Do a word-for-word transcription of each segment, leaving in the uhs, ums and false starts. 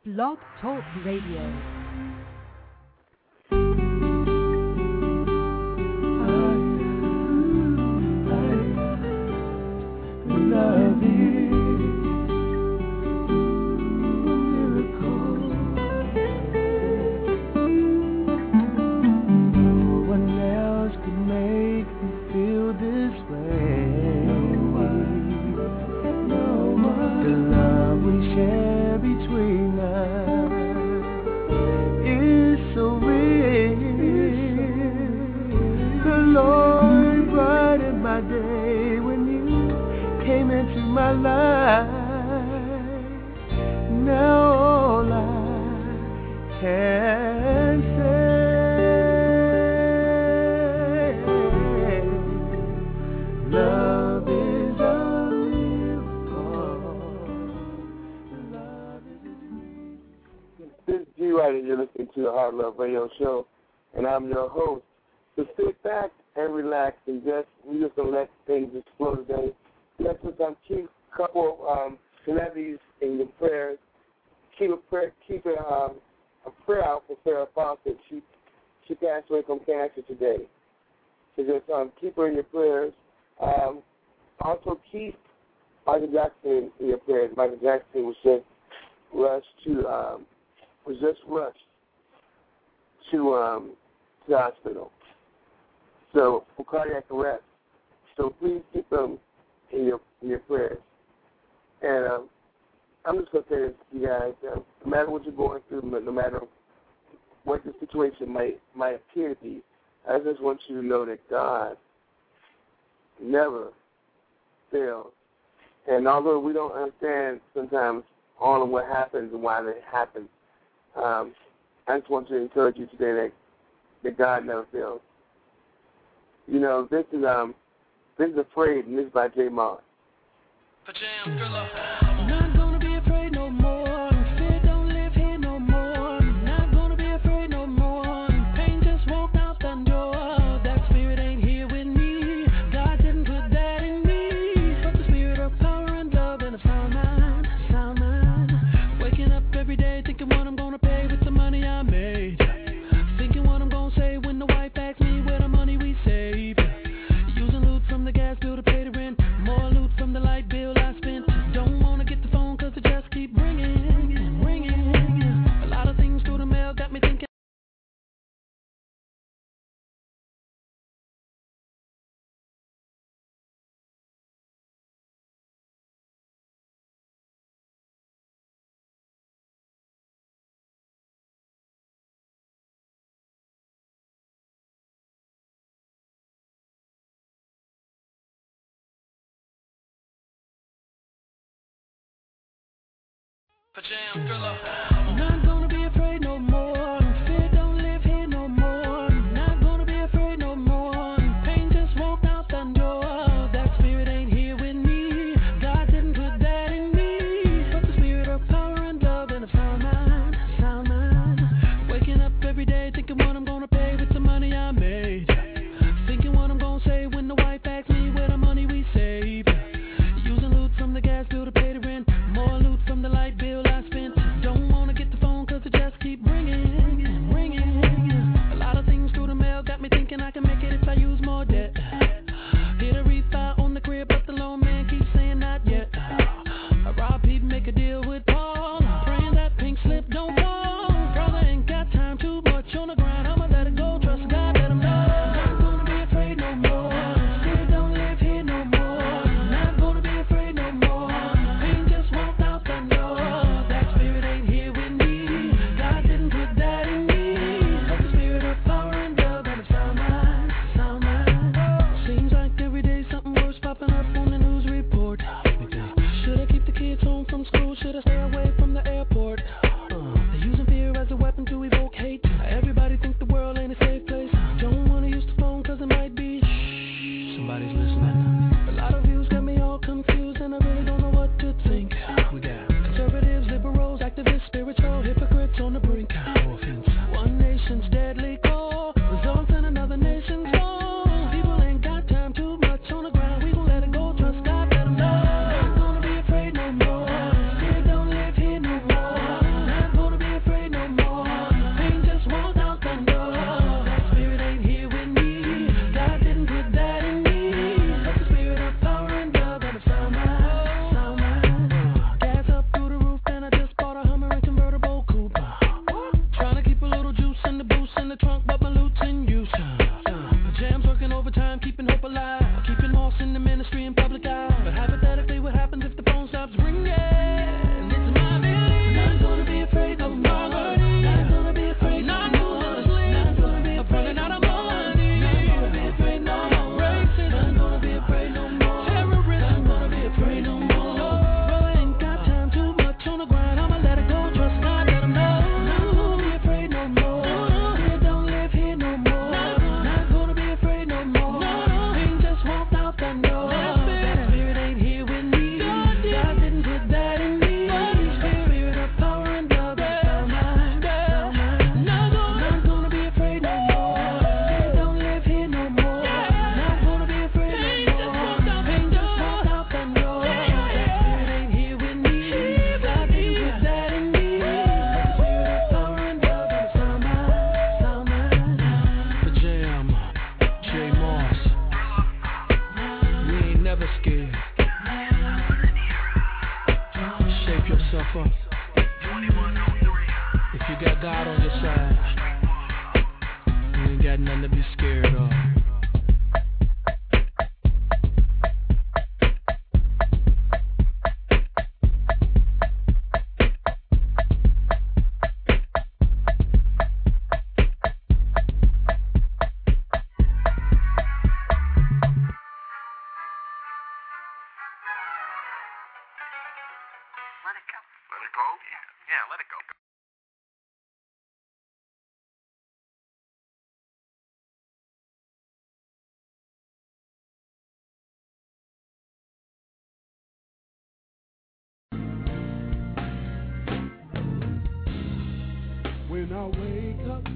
Blog Talk Radio. Radio show, and I'm your host. So sit back and relax and just we're just gonna let things just flow today. Let's just um, keep a couple um, celebrities in your prayers. Keep a prayer, keep a, um, a prayer out for Farrah Fawcett. She she passed away from cancer today. So just um, keep her in your prayers. Um, also keep Michael Jackson in your prayers. Michael Jackson was just rushed to um, was just rushed. to um, to the hospital. So for cardiac arrest. So please keep them in your in your prayers. And um, I'm just gonna say this to you guys: uh, no matter what you're going through, no matter what the situation might might appear to be, I just want you to know that God never fails. And although we don't understand sometimes all of what happens and why it happens, um, I just want to encourage you today that, that God never fails. You know, this is um, this is Afraid, and this is by J. Moss. Not gonna be afraid no more. Fear don't live here no more. Not gonna be afraid no more. Pain just won't out the door. That spirit ain't here with me. God didn't put that in me. But the spirit of power and love and a sound mind, sound mind. Waking up every day thinking what I'm gonna pay with the money I made. Thinking what I'm gonna say when the wife asks me where the money we saved. Using loot from the gas bill to pay the rent. More loot from the light bill I spent. Don't wanna get the phone cause it just keep ringing and ringing. A lot of things through the mail got me thinking. Not gonna be afraid no more. Fear don't live here no more. Not gonna be afraid no more. Pain just won't out the door. That spirit ain't here with me. God didn't put that in me. But the spirit of power and love and a sound mind, sound mind. Waking up every day thinking what I'm gonna pay with the money I made. Thinking what I'm gonna say when the wife asks me where the money we saved. Using loot from the gas bill to pay the rent. More loot from the light bill I spent. Don't wanna get the phone cause it just keep ringing and ringing. A lot of things through the mail got me thinking I can make it if I use more debt. Hit a refi on the crib but the loan man keeps saying not yet. I rob people, make a deal with Paul. Praying that pink slip don't fall. Brother ain't got time, too much on the ground. I'ma let it go, trust God, let him know. Not gonna be afraid no more. Fear don't live here no more. Not gonna be afraid no more. Pain just won't out the door. That spirit ain't here with me. God didn't put that in me. But the spirit of power and love and a sound mind, sound mind. Seems like every day something worse popping up on the news report. Should I keep the kids home from school? Should I stay away from the airport? Uh, they're using fear as a weapon to evoke hate. Everybody think the world ain't a safe place. Don't wanna use the phone cause it might be. Shh, somebody's listening. A lot of views got me all confused and I really don't know what to think. We got conservatives, liberals, activists, spiritual hypocrites on the brink. No offense. One nation's deadly core results in another nation's fall. People ain't got time, too much on the ground. We gon' let it go, trust God, let 'em know. Not gonna be afraid no more. Fear don't live here no more. Not gonna God on your side. You ain't got nothing to be scared of. When I wake up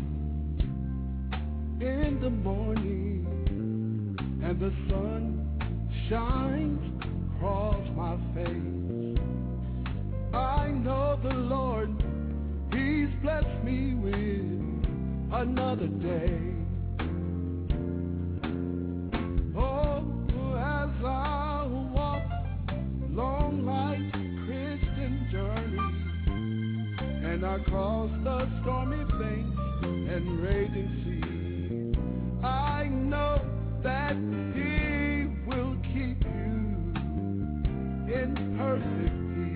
in the morning and the sun shines across my face, I know the Lord, He's blessed me with another day. Oh, as I walk long life's Christian journey, and I cross the stormy banks and raging seas, I know that He will keep you in perfect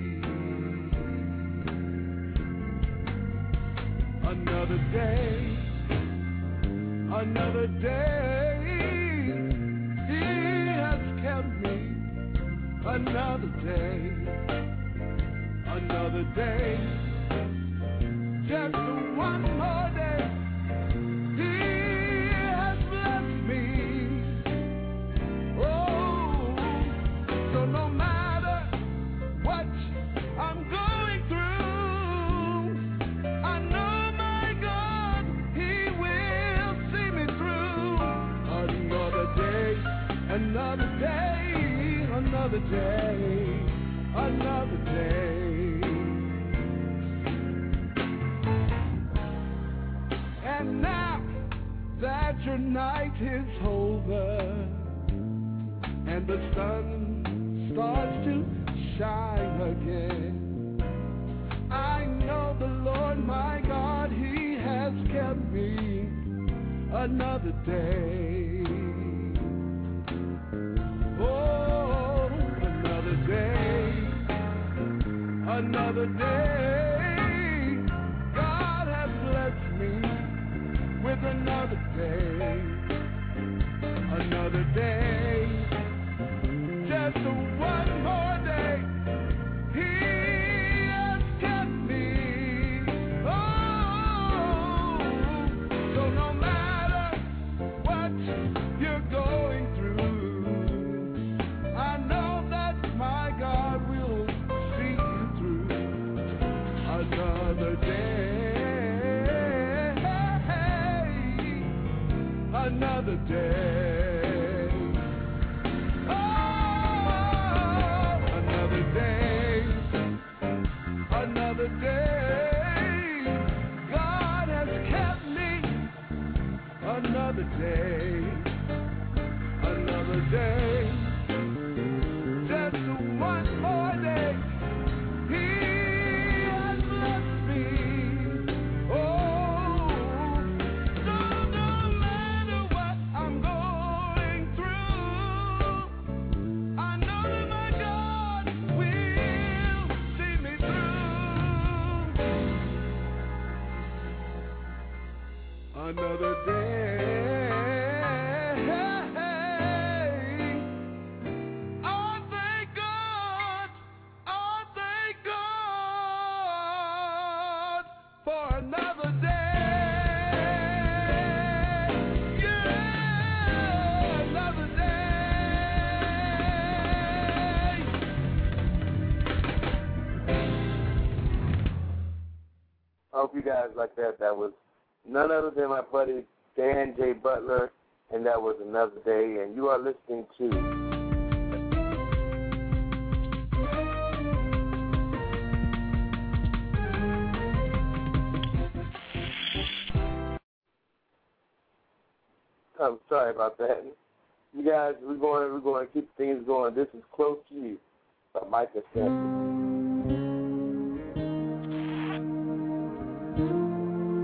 peace. Another day, another day, He has kept me. Another day, another day. Just one more day, He has blessed me. Oh, so no matter what I'm going through, I know my God, He will see me through. Another day, another day, another day, another day. And now that your night is over and the sun starts to shine again, I know the Lord my God, He has kept me another day. Oh, another day, another day. God has blessed me with another day, another day, just one more day. He has kept me. Oh, so no matter what you're going through, I know that my God will see you through. Another day. Another day, oh, another day, another day. God has kept me. Another day, another day, just one more day. He has blessed me. Oh, no, no matter what I'm going through, I know that my God will see me through. Another day. I thank God. I thank God for another day. Yeah, another day. I hope you guys like that. That was none other than my buddy Dan J. Butler, and that was Another Day. And you are listening to I'm sorry about that. You guys, we're going we're going to keep things going. This is Close to You by Micah Sampson.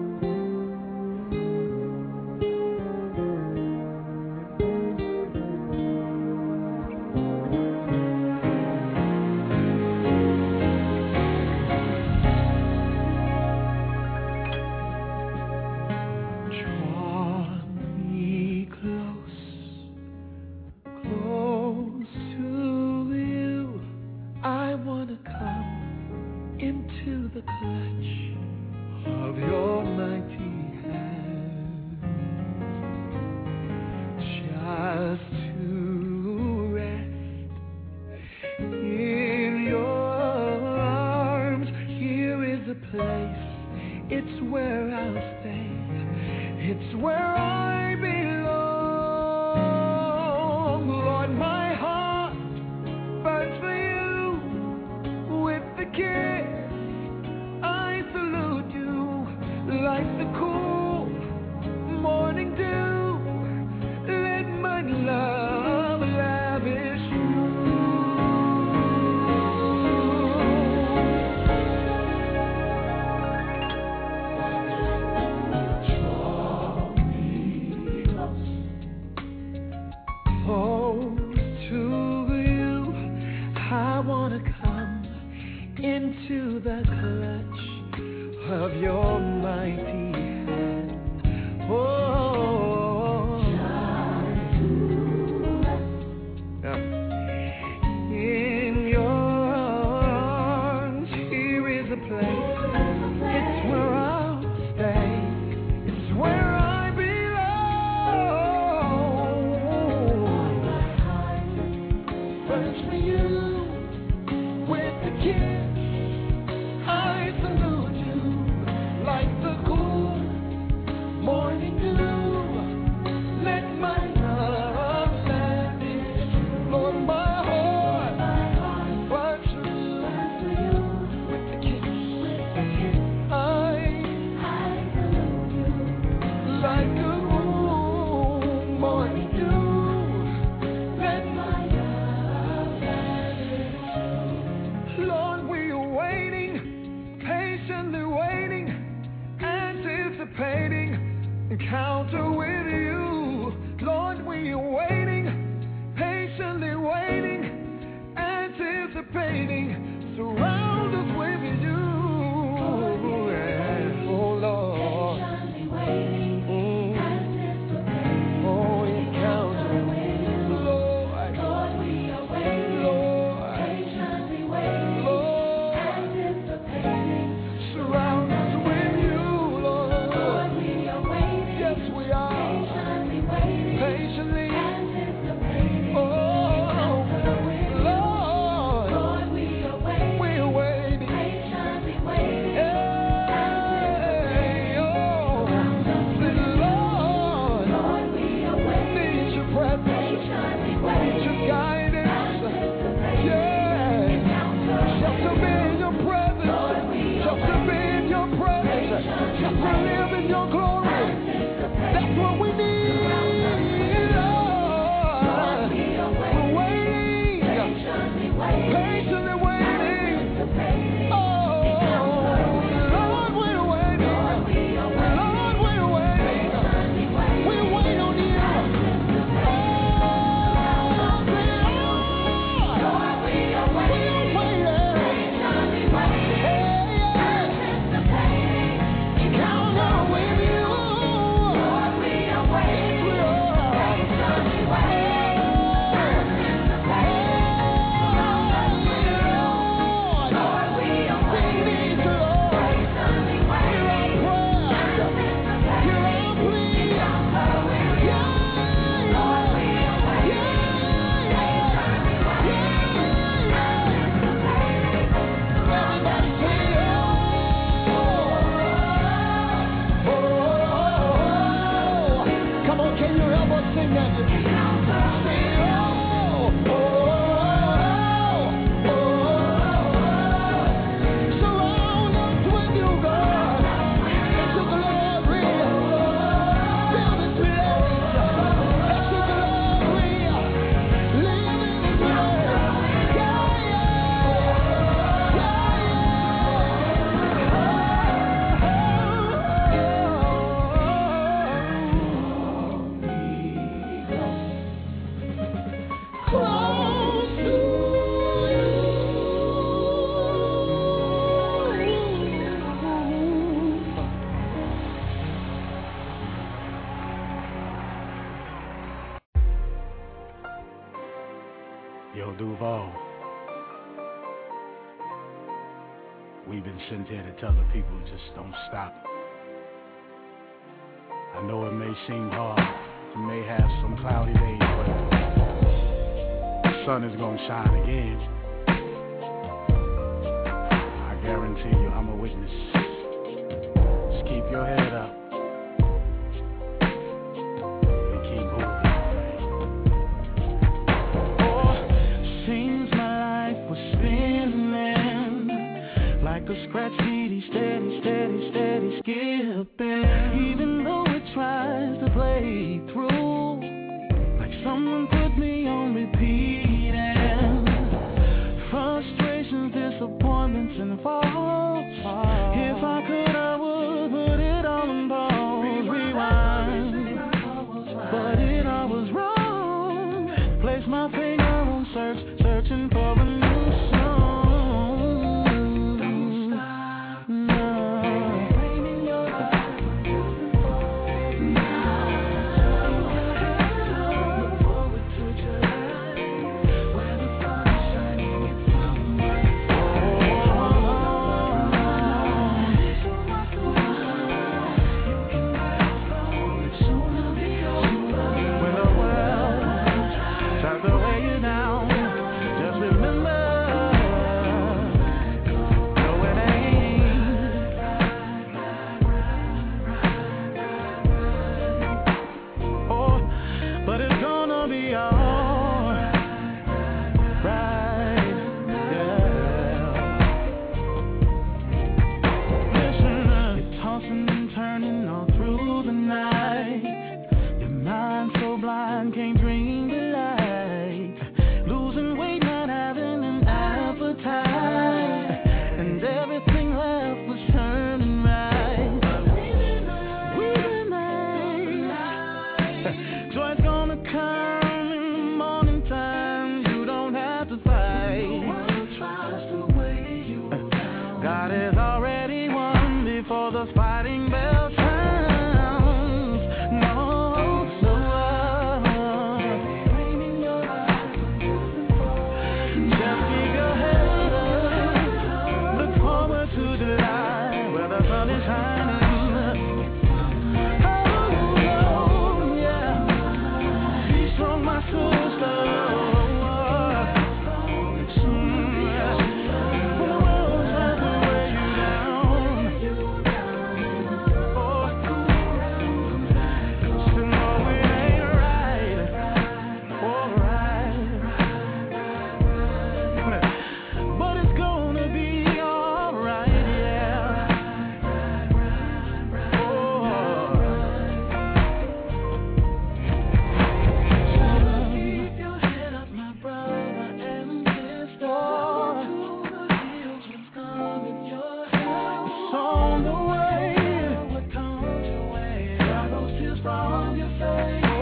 a place, it's where I'll stay. It's where I belong. Lord, my heart burns for you. With the kiss, I salute you. Like the cool morning dew, let my love lavish you. Into the clutch of your mighty hand. Oh, yeah. In your arms, here is a place. It's where I'll stay. It's where I belong. First for you, with the kiss. Morning dew, let my love lavish. Lord, my heart burns for you. With the kiss, I salute you. Like a cool morning dew, let my love lavish. Lord, we are waiting, patiently waiting, anticipating encounter with you. Lord, we are waiting, patiently waiting, anticipating. Surround us with you. Yeah. Oh, Lord. Patiently waiting, mm. anticipating. Oh, encounter with you. Lord. Lord, we are waiting, Lord. Patiently waiting, Lord. Anticipating. Surround us with you. Patiently, anticipating. Oh, Lord, Lord, we are waiting. We are waiting. Patiently waiting. Hey, oh, Lord, Lord, we are waiting. Need your presence. Patiently waiting. Need your guidance. Yeah. Just to be in your presence. Lord, just to be in your presence. Just to live in your glory. That's what we need. Patiently waiting. Oh, Lord, we're waiting. Lord, we're waiting. We wait on you. Oh, Lord, we are waiting. Patiently waiting. Anticipating. Encounter with you. Lord, we are waiting. Patiently waiting. Yo, Duval, we've been sent here to tell the people just don't stop. I know it may seem hard, you may have some cloudy days, but the sun is gonna shine again. I guarantee you, I'm a witness. steady, steady skipping. Even though it tries to play through, like someone put me on repeat. And frustrations, disappointments, and faults. If I could, I would put it all on pause, rewind. But it all was wrong. Place my finger on search, searching for a new song. Don't stop, no. Raining your life. Look forward to July, where the sun is shining in summer. When the world tries to weigh you down, just remember, no, it ain't. Oh, but it's gonna be alright, yeah. Listen, uh, you're tossing and turning all through the night. Your mind so blind, can't dream the light. Losing weight, not having an appetite, and everything left was turning right. We remain. Joy's gonna come in the morning time. You don't have to fight. God has already won before the fighting bell sounds. No, so just keep your head up. Look forward to July, where the sun is shining. Oh, yeah. Be strong, my sister. Mm, yeah. When the world tries to weigh you down, oh, so no, it ain't right. Alright. But it's gonna be alright, yeah. Oh, keep your head up, my brother and sister. It's on the way. What comes your way? Dry those tears from your face. Oh,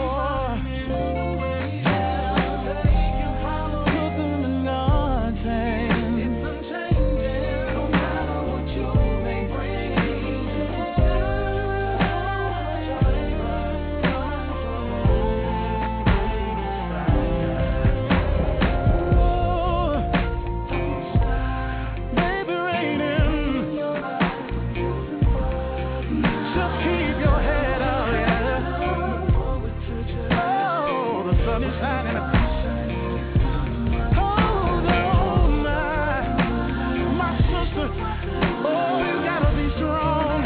look them in God's hand. It's unchanging, no matter what you may bring. Baby, raining. Just keep your head up, yeah. Oh, the sun is shining. Hold on, my, my sister. Oh, you gotta be strong.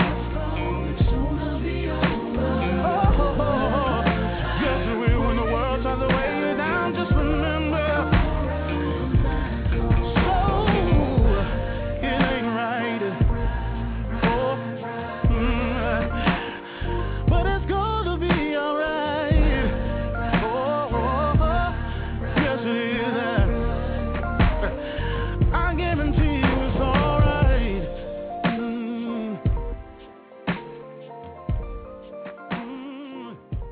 Oh, yes, you will when the world tries to weigh you down. Just remember, so it ain't right. Oh, mm, but it's gonna be alright. Oh, oh, oh, yes it is. I guarantee you it's alright. Mm. Mm.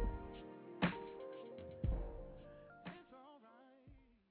It's alright.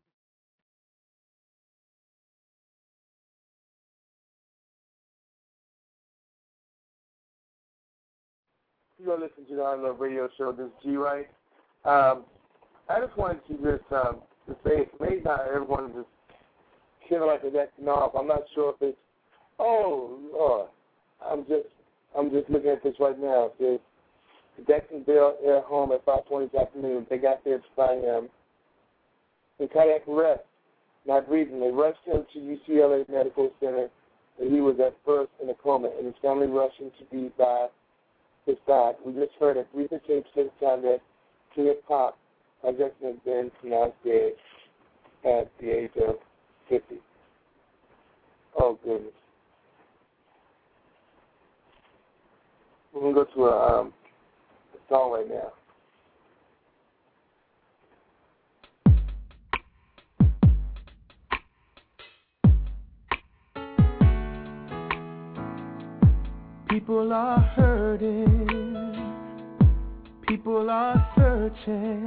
You're listening to the I Love Radio Show. This is G Right. Um, I just wanted to just um, to say maybe not everyone just feeling like they're acting off. I'm not sure if it's oh Lord. I'm just I'm just looking at this right now. It says the Jacksonville Air Home at five twenty this afternoon. They got there to find him in cardiac arrest, not breathing. They rushed him to U C L A Medical Center, and he was at first in a coma, and his family rushed him to be by his side. We just heard at three fifteen percent of the time that Kid Pop, our Jackson, has been pronounced dead at the age of fifty. Oh, goodness. we're going to go to a, um, a song right now. People are hurting, people are searching,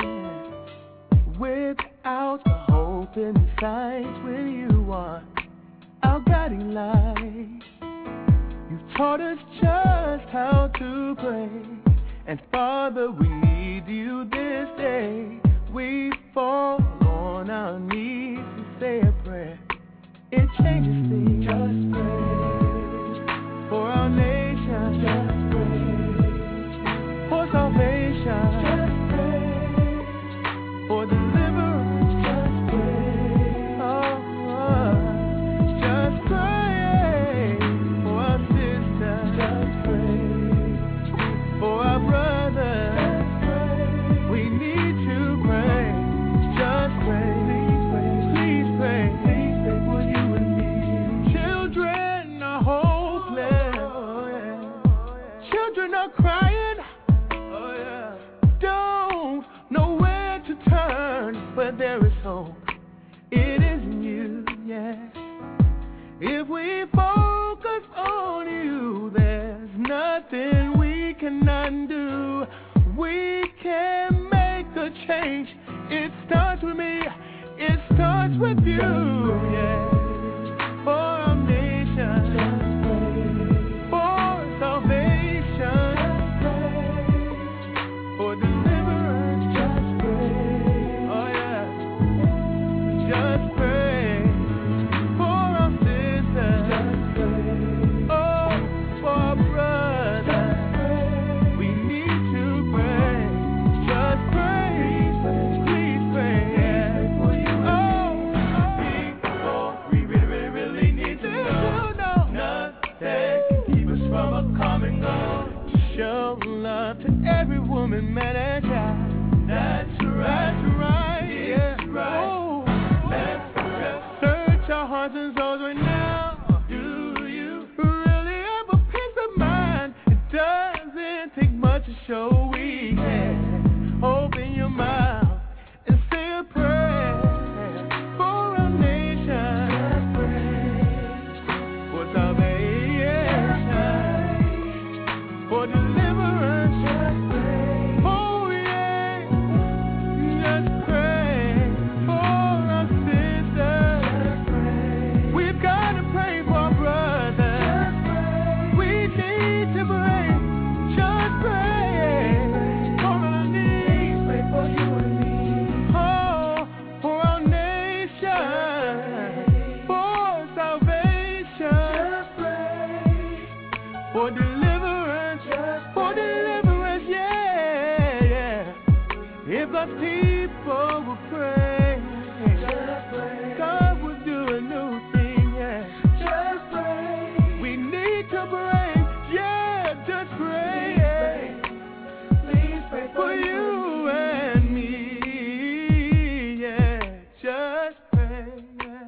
without the hope in sight. When you are our guiding light, you've taught us just how to pray. And Father, we need you this day. We fall on our knees and say a prayer. It changes things. Just pray for our nation. Just pray for salvation. Just pray for deliverance. Just pray. Oh, oh. Just pray for our sisters. Just pray for our brothers. Just pray. We need to pray. Just pray. Please pray. Please pray. Please pray for you and me. Children are hopeless. Oh, yeah. Children are crying. Oh, yeah. Don't know where to turn, but there is hope. It is in you, yes. If we focus on you, there's nothing we cannot do. We can make a change. It starts with me. It starts with you, yes. For our nation, for salvation, for deliverance. Oh yeah, just pray for our sisters. Oh, for our brothers. We need to pray. Just pray. Please pray. Oh, we really, really, really need to know. Nothing can keep us from a common goal. To show love to every woman, man, and child. That's right. That's right. Yeah. Right. Oh, let's search our hearts and souls right now. Do you really have a peace of mind? It doesn't take much to show we can. Open your mouth and say a prayer for our nation, for salvation, for deliverance. Oh yeah, just pray for our sisters. We've got to pray for our brothers. We need to pray. Just pray for our knees. Pray for you and me. Oh, for our nation, for salvation, for deliverance, for deliverance, yeah, yeah. If God's people will pray, God will do a new thing, yeah. Just pray. We need to pray, yeah, just pray, yeah. Please pray for you and me, yeah. Just pray, yeah.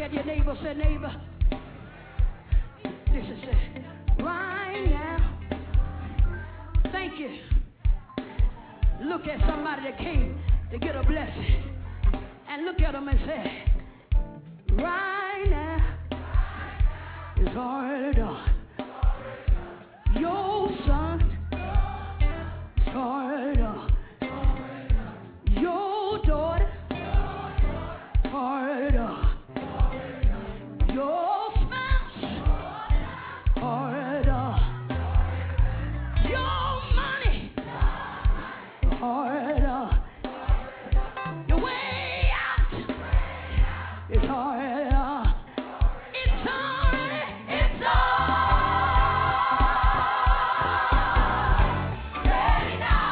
at your neighbor, say, neighbor, this is it. Right now, thank you. Look at somebody that came to get a blessing, and look at them and say, right now, it's already done. Your son, it's already done. Your daughter, already done. Your spouse, already done. Your money, already done. Your way out, it's already done. It's already, it's already done.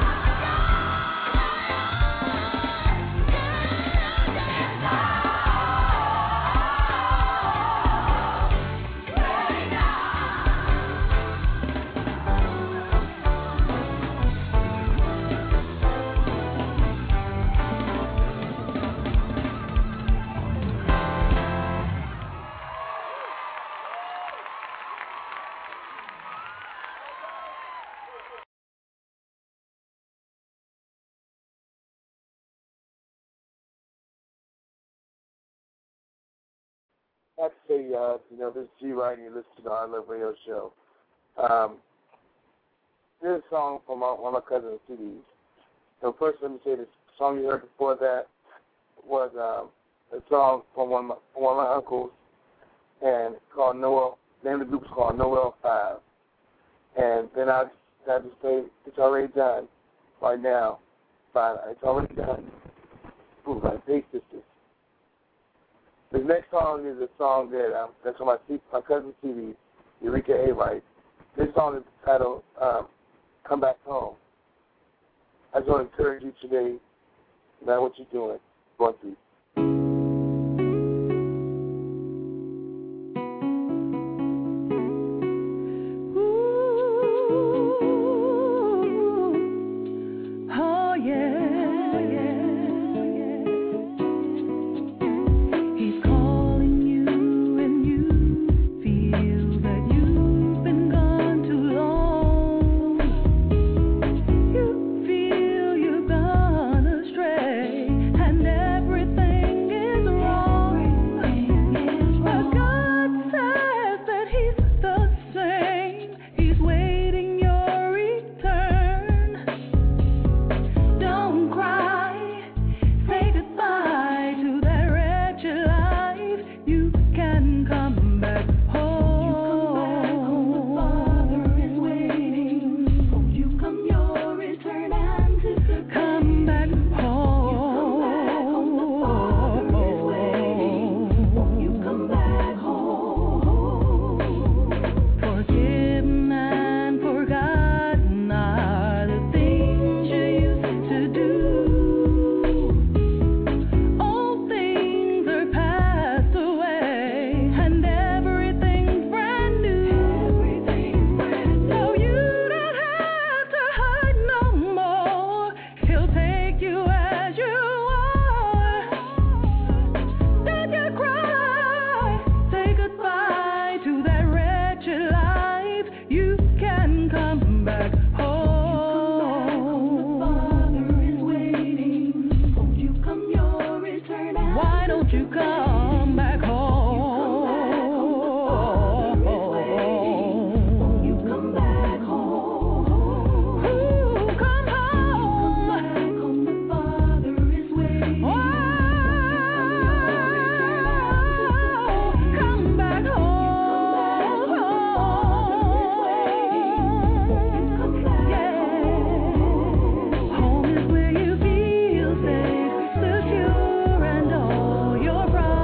I have to say, uh, you know, this is G. Wright, and you listen to the I Love Radio Show. Um, this song from my, one of my cousin's C Ds. So first, let me say this song you heard before that was um, a song from one of my, from one of my uncles, and called Noel. The name of the group is called Noel Five. And then I just, I just say it's already done right now. Fine, it's already done. Ooh, my Big Sisters. The next song is a song that um, that's on my my cousin's C D, Eureka A. Wright. This song is titled um, "Come Back Home." I just want to encourage you today, no matter what you're doing, going through. Your brother.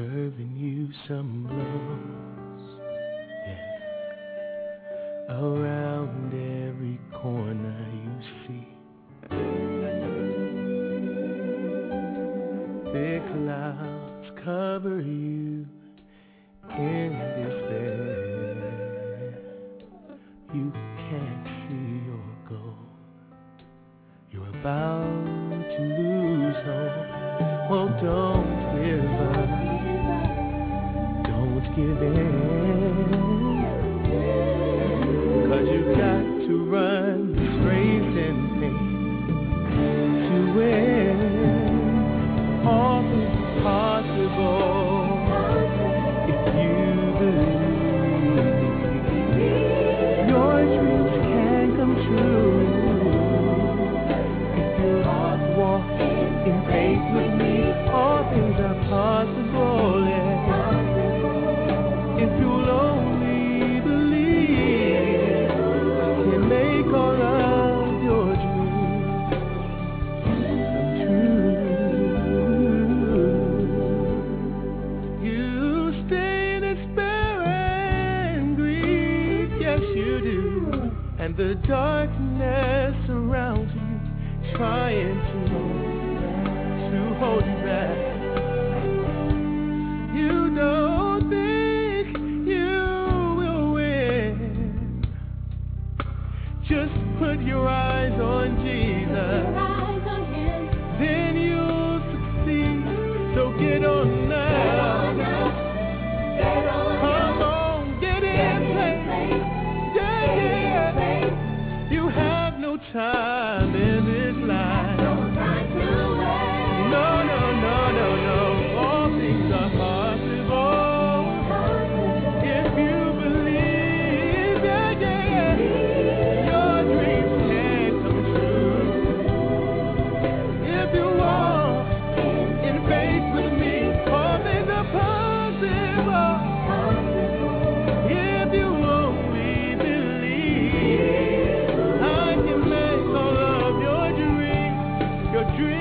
serving you some blows. Yeah. Around every corner you see. Thick clouds cover you in despair. You can't see your goal. You're about to lose hope. Well, don't give up. Don't give in. 'Cause you've got to run this race in faith to win. All is possible if you believe. Your dreams can come true. If you walk in faith with me, all things are possible, yeah. If you'll only believe, can make all of your dreams come true. You stay in despair and grief, yes you do. And the darkness surrounds you, trying to to hold you back. You don't think you will win. Just put your eyes on Jesus. Then you'll succeed. So get on now. Come on, get in place. Yeah, yeah. You have no time in this life. No, no, no, no, no. All things are possible if you believe. Yeah, yeah. Your dreams can come true if you walk in faith with me. All things are possible if you only believe. I can make all of your dreams, your dreams.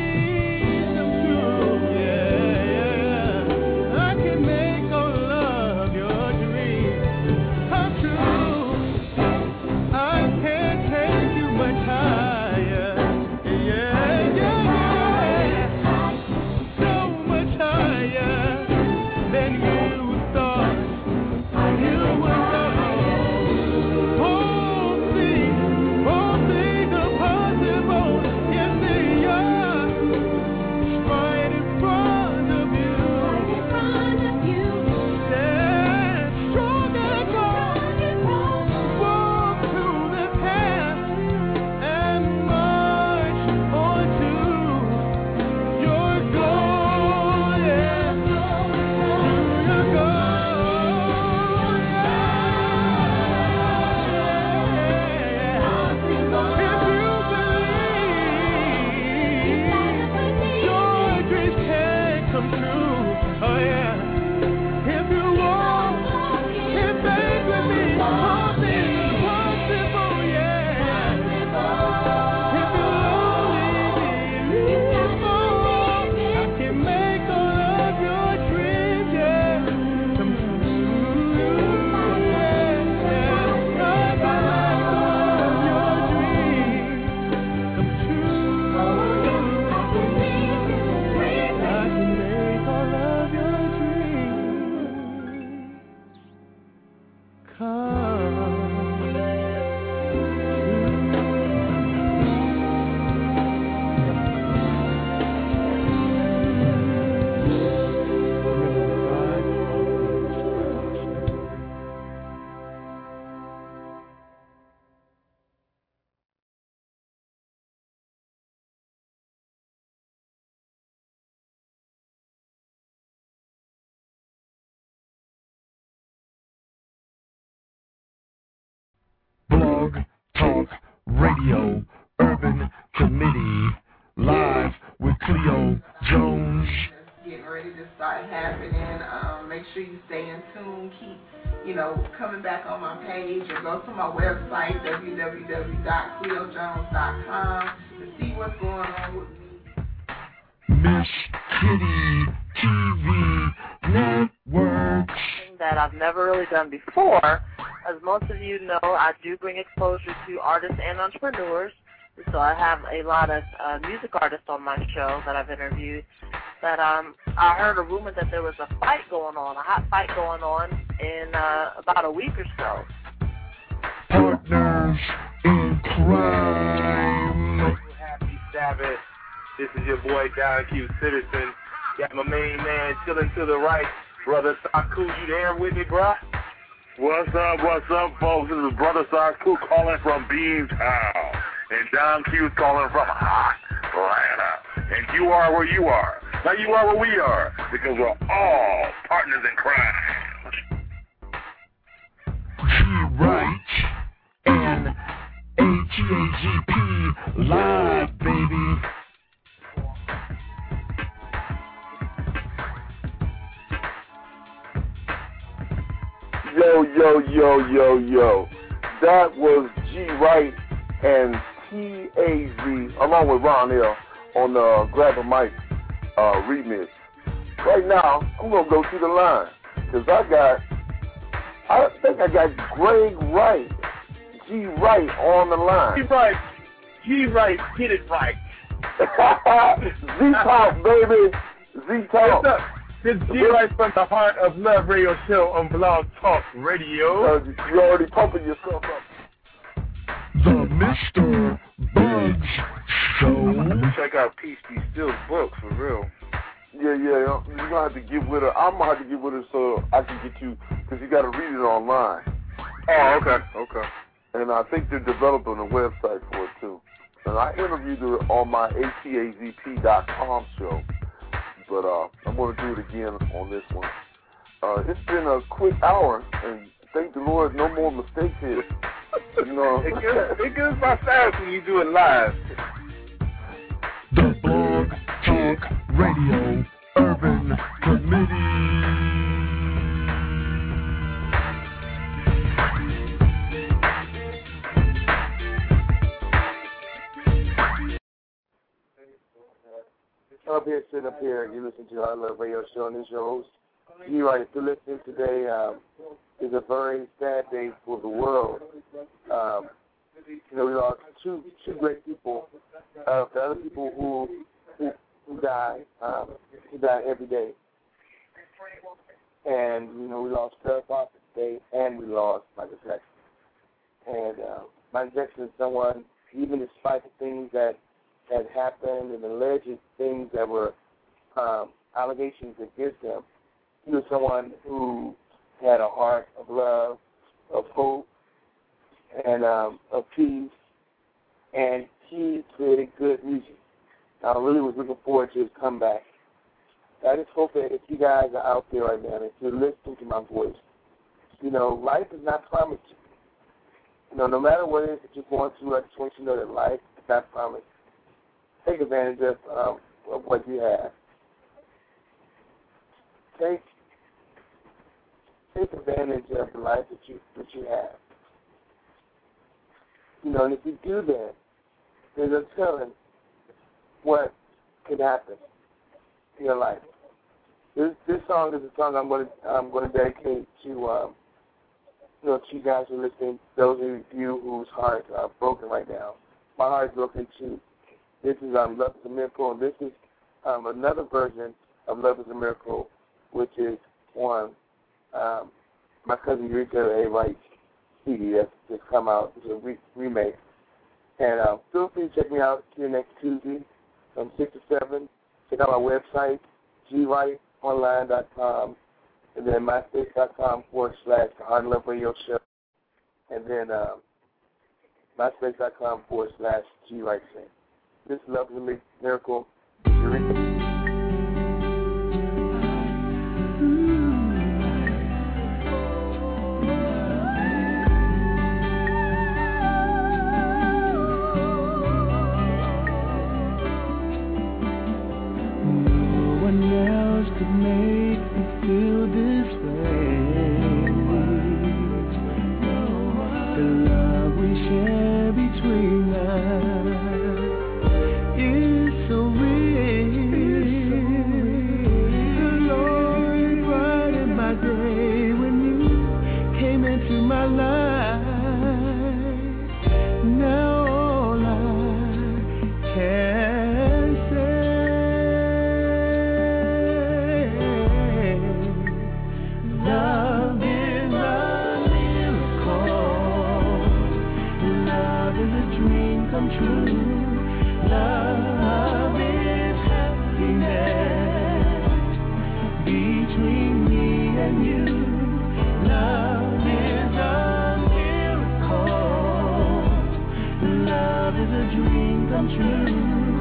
Blog Talk Radio, Urban Committee, live with Cleo Jones. Getting ready to start happening. Um, make sure you stay in tune. Keep, you know, coming back on my page or go to my website, w w w dot cleo jones dot com, to see what's going on with me. Miss City T V Network. That I've never really done before. As most of you know, I do bring exposure to artists and entrepreneurs. So I have a lot of uh, music artists on my show that I've interviewed. That um, I heard a rumor that there was a fight going on, a hot fight going on in uh, about a week or so. Partners in crime. Happy Sabbath. This is your boy Don Q Citizen. Got my main man chilling to the right. Brother Saku, you there with me, bruh? What's up, what's up, folks? This is Brother Saku calling from Beantown. And Don Q's calling from hot Atlanta. And you are where you are. Now you are where we are. Because we're all partners in crime. G-Right and A T A G P live, baby. Yo, yo, yo, yo, yo. That was G-Right and T A Z, along with Ron L, on the Grab a Mic uh, remix. Right now, I'm going to go to the line, because I got, I think I got Greg Wright, G-Right on the line. G-Right, G-Right, get it right. Z-Talk, baby, Z-Talk. What's up? This is G-Right from the Heart of Love radio show on Blog Talk Radio. Uh, you already pumping yourself up. The Mister Bugs Show. Check out Peace Be Still's book, for real. Yeah, yeah, you're going to have to get with her. I'm going to have to get with her so I can get you, because you got to read it online. Oh, okay, okay. And I think they're developing a website for it, too. And I interviewed her on my A T A Z P dot com show. But uh, I'm going to do it again on this one. Uh, it's been a quick hour, and thank the Lord, no more mistakes here. You know, it gives, it gives my fast when you do it live. The Blog Talk Radio Urban Committee. Up here, sitting up here, you listen to our Love Radio Show, and this is your host. You right, if you're listening today, um, is a very sad day for the world. Um, you know, we lost two two great people. Uh, the other people who who, who die, um, who die every day. And you know, we lost Farrah Fawcett today, and we lost Michael Jackson. And uh, Michael Jackson is someone, even despite the things that had happened and alleged things that were um, allegations against him, he was someone who had a heart of love, of hope, and um, of peace, and he created good music. I really was looking forward to his comeback. I just hope that if you guys are out there right now, if you're listening to my voice, you know, life is not promised. You know, no matter what it is that you're going through, I just want you to know that life is not promised. Take advantage of, um, of what you have. Take take advantage of the life that you that you have. You know, and if you do that, there's no telling what could happen in your life. This this song is a song I'm going to I'm going to dedicate to um, you know, to you guys who are listening. Those of you whose hearts are broken right now. My heart is broken too. This is um, Love is a Miracle, and this is um, another version of Love is a Miracle, which is on um, my cousin Eureka A. Wright's C D that's just come out. It's a re- remake. And uh, feel free to check me out here next Tuesday from six to seven. Check out my website, g right online dot com, and then myspace.com forward slash the Heart and Love Radio Show, and then um, myspace.com forward slash G Right Sing. This Love is a Miracle. Eureka. Between us is so real. come true.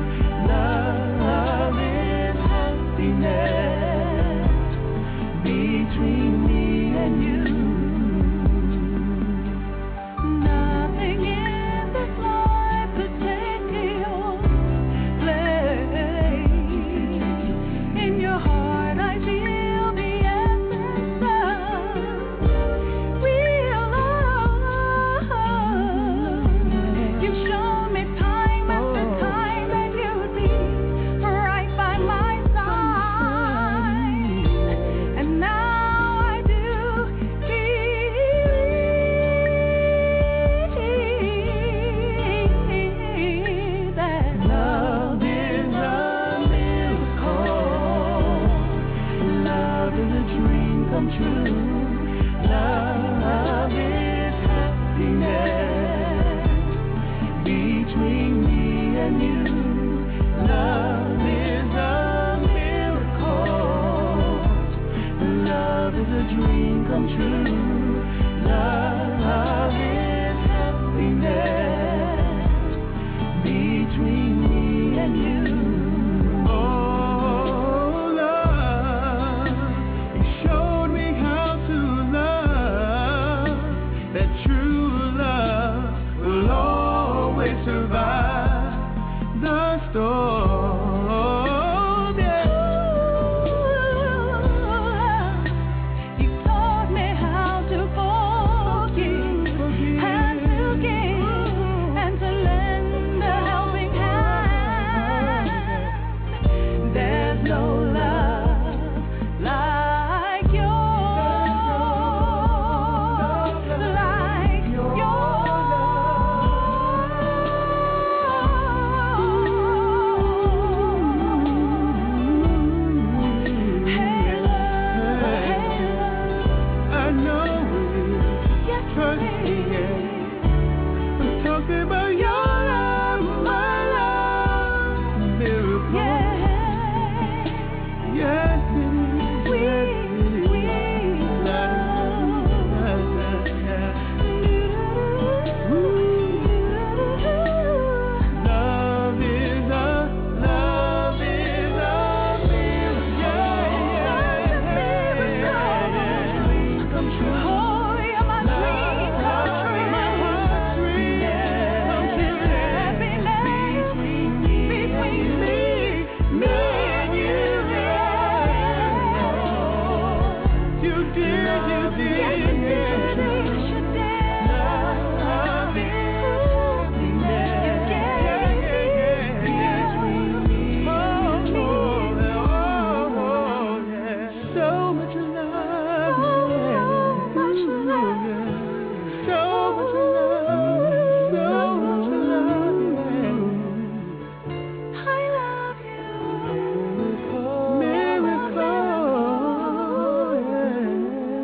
Love is happiness between me and you. Nothing in this life could take your place. In your heart I feel the essence of real love. You've shown me time after time that you'd be right by my side, and now I do believe that love is a miracle. Love is a dream come true. Love is happiness between me and you. Love is a miracle. Love is a dream come true. Love is happiness between me and you. Oh, love, you showed me how to love. That true love will always survive the storm. Yeah. You taught me how to forgive and to give and to lend a helping hand. There's no love like yours, like yours. Hey love, hey love, I know it. Trust me, yeah. I'm talking about your love, my love, miracle. Yes, it is. Yes, it is. La, la, la, la. Ooh. Love is a, love is a miracle. Yeah, yeah, yeah. Dream come true. Oh, you're my dream come true. My heart's dream come true. Happiness between me, between me, me and you. You did, you did, yes, you did, yes, you did. Love is happiness. Between me and you. Oh, oh, yeah. So much love, yeah. Much love, yeah. So much love, so much love, yeah. I love you. Miracle, yeah.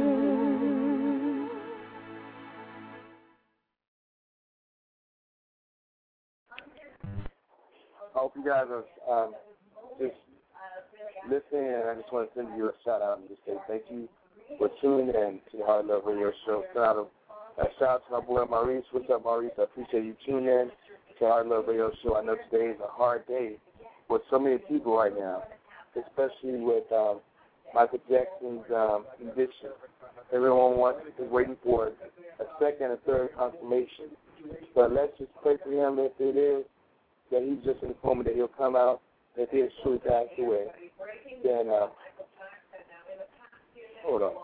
I hope you guys are um, just listening, and I just want to send you a shout out and just say thank you for tuning in to the Heart Love Radio Show. Send out a, a shout out to my boy Maurice. What's up, Maurice? I appreciate you tuning in to the Heart Love Radio Show. I know today is a hard day for so many people right now, especially with um, Michael Jackson's um, condition. Everyone wants is waiting for a second and third confirmation. But let's just pray for him if it is that he's just informed that he'll come out, that he is truly passed away. Then, uh, hold on.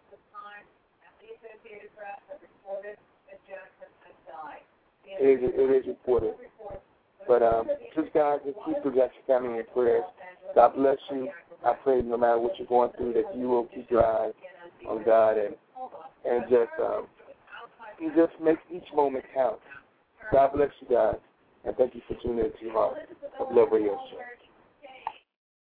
It is, it is reported. But um, just guys, just keep your family in prayers. God bless you. I pray no matter what you're going through that you will keep your eyes on God and and just um, and just make each moment count. God bless you guys, and thank you for tuning in to Heart of Love Radio Show.